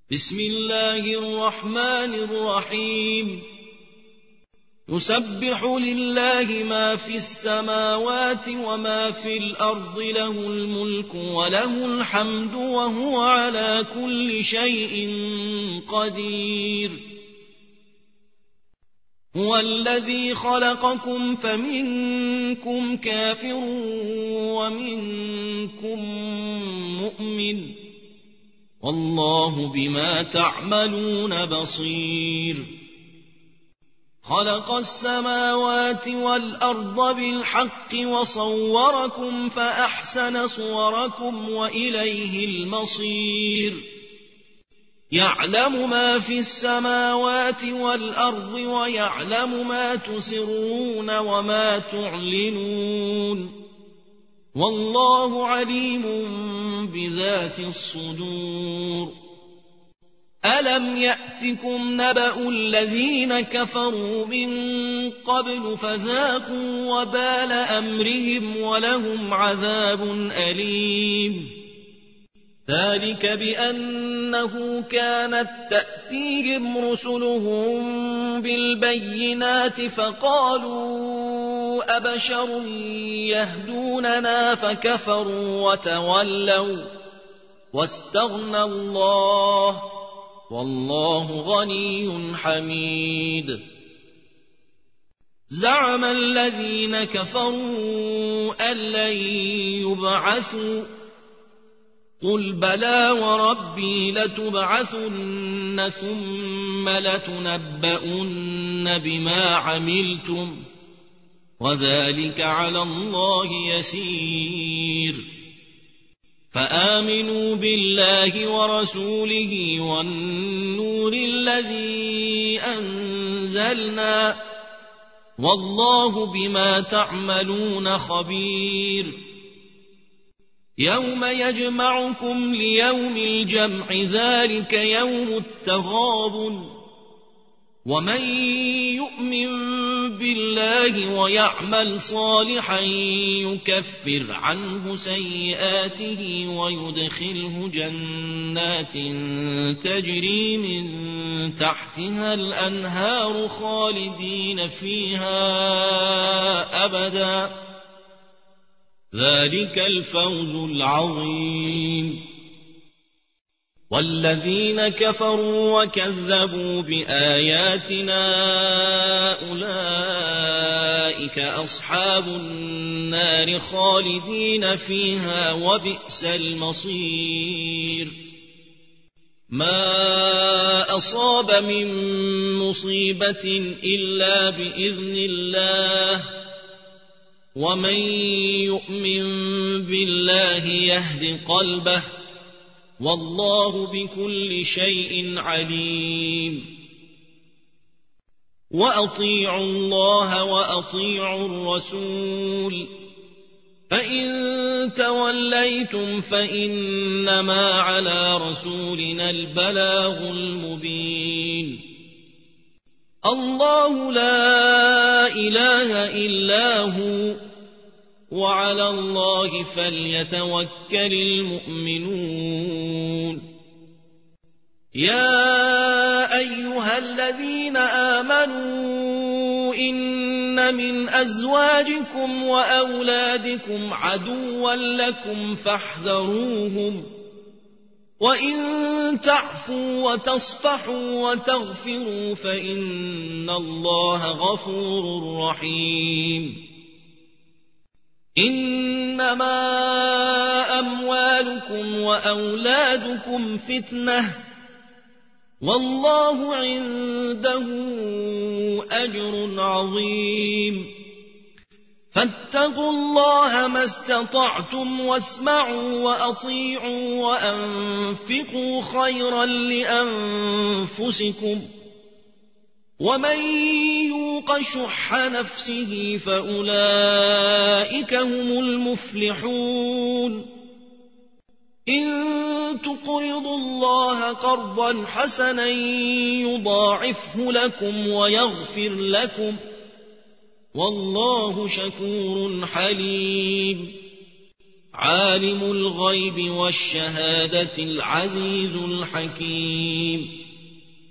بسم الله الرحمن الرحيم يسبح لله ما في السماوات وما في الأرض له الملك وله الحمد وهو على كل شيء قدير هو الذي خلقكم فمنكم كافر ومنكم مؤمن والله بما تعملون بصير خلق السماوات والأرض بالحق وصوركم فأحسن صوركم وإليه المصير يعلم ما في السماوات والأرض ويعلم ما تسرون وما تعلنون والله عليم بذات الصدور ألم يأتكم نبأ الذين كفروا من قبل فذاقوا وبال أمرهم ولهم عذاب أليم ذلك بأنه كانت تأتيهم رسلهم بالبينات فقالوا أبشر يهدوننا فكفروا وتولوا واستغنى الله والله غني حميد زعم الذين كفروا أن لن يبعثوا قل بلى وربي لتبعثن ثم لتنبؤن بما عملتم وذلك على الله يسير فآمنوا بالله ورسوله والنور الذي أنزلنا والله بما تعملون خبير يوم يجمعكم ليوم الجمع ذلك يوم التغابن ومن يؤمن بالله ويعمل صالحا يكفر عنه سيئاته ويدخله جنات تجري من تحتها الأنهار خالدين فيها أبدا ذلك الفوز العظيم والذين كفروا وكذبوا بآياتنا أولئك أصحاب النار خالدين فيها وبئس المصير ما أصاب من مصيبة إلا بإذن الله ومن يؤمن بالله يهد قلبه والله بكل شيء عليم وأطيعوا الله وأطيعوا الرسول فإن توليتم فإنما على رسولنا البلاغ المبين الله لا إله إلا هو وعلى الله فليتوكل المؤمنون يا أيها الذين آمنوا إن من أزواجكم وأولادكم عدوا لكم فاحذروهم وإن تعفوا وتصفحوا وتغفروا فإن الله غفور رحيم إنما أموالكم وأولادكم فتنة والله عنده أجر عظيم فاتقوا الله ما استطعتم واسمعوا وأطيعوا وأنفقوا خيرا لأنفسكم ومن يوق شح نفسه فأولئك هم المفلحون إن تقرضوا الله قرضا حسنا يضاعفه لكم ويغفر لكم والله شكور حليم عالم الغيب والشهادة العزيز الحكيم.